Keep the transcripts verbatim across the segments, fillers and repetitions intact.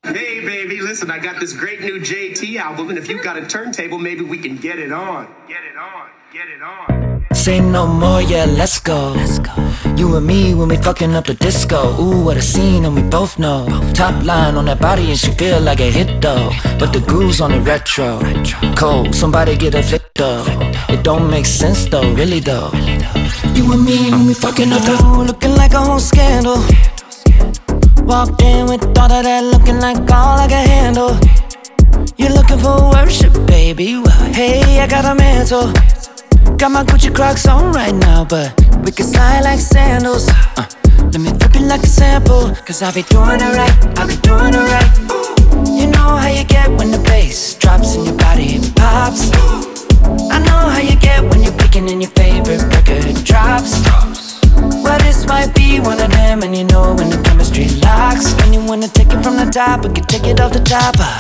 Hey, baby, listen, I got this great new J T album, and if you've got a turntable, maybe we can get it on. Get it on, get it on. Say no more, yeah, let's go. Let's go. You and me when we fucking up the disco. Ooh, what a scene, and we both know. Top line on that body, and she feel like a hit though. But the groove's on the retro. Cold, somebody get a flick though. It don't make sense though, really though. You and me when we fucking up the ooh, looking like a whole scandal. Walked in with all of that, looking like all I can handle. You're looking for worship, baby. Well, hey, I got a mantle. Got my Gucci Crocs on right now, but we can slide like sandals. uh, Let me flip it like a sample, cause I be doing it right, I be doing it right. You know how you get when the bass drops in your body, it pops. I know how you get when you're picking in your favorite record drops. Well, this might be one of them, and you know when the chemistry locks. When you wanna take it from the top, we can take it off the top. uh.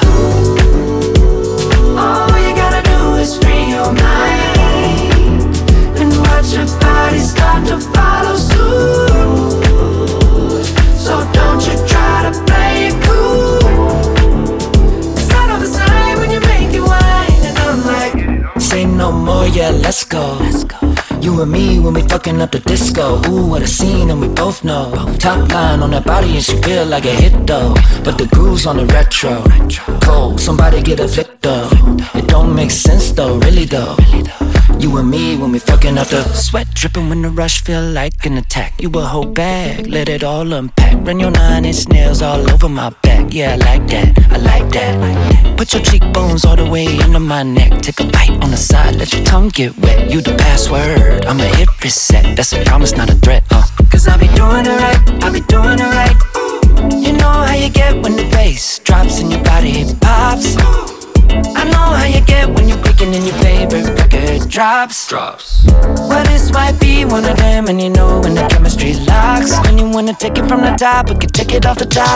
All you gotta do is free your mind and watch your body start to follow suit. So don't you try to play it cool, cause I know the sign when you make it whine. And I'm like, say no more, yeah, let's go. Let's go. You and me when we fucking up the disco. Ooh, what a scene, and we both know. Top line on that body, and she feel like a hit though. But the groove's on the retro. Cold, somebody get a flick though. It don't make sense though, really though. You and me when we fucking up the sweat dripping when the rush feel like an attack. You a whole bag, let it all unpack. Run your nine inch nails all over my back. Yeah, I like that, I like that. Put your cheekbones all the way under my neck. Take a bite on the side, let your tongue get wet. You the password, I'ma hit reset. That's a promise, not a threat, uh. Cause I be doing it right, I be doing it right. You know how you get when the bass drops in your body, it pops. I know how you get when you're picking in your favorite record drops. Drops. Well, this might be one of them, and you know when the chemistry locks. When you wanna take it from the top, we can take it off the top.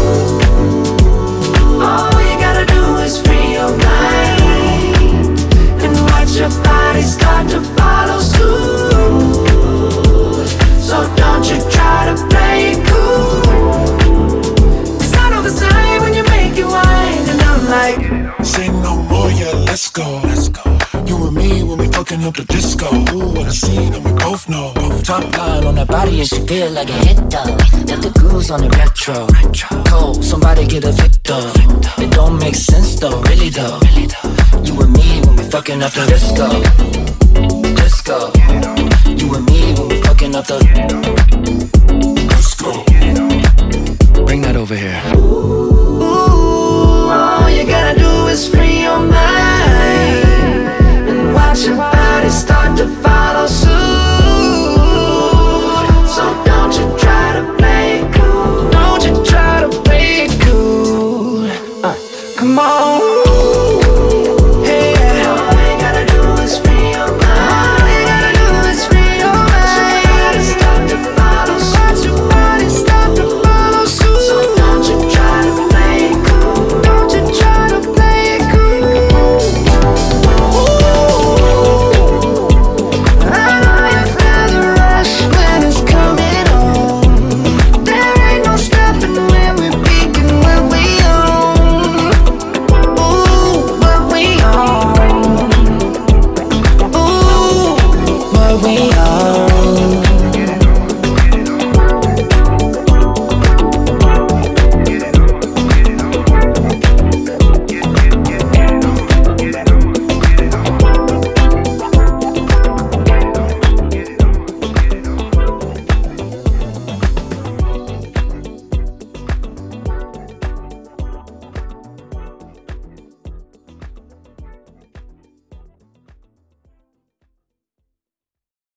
All you gotta do is free your mind and watch your body start to follow suit. So don't you try to play it cool, cause I know the sign when you make it whine. And I'm like, say no more, yeah, let's go. Let's go. You and me when we fucking up the disco. Ooh, what a scene, and we both know. top line on that body, and she feel like a hit though. Got the grooves on the retro. Cold, somebody get a flick though. It don't make sense though, really though. You and me when we fucking up the disco. Disco. You and me when we fucking up the disco. Bring that over here.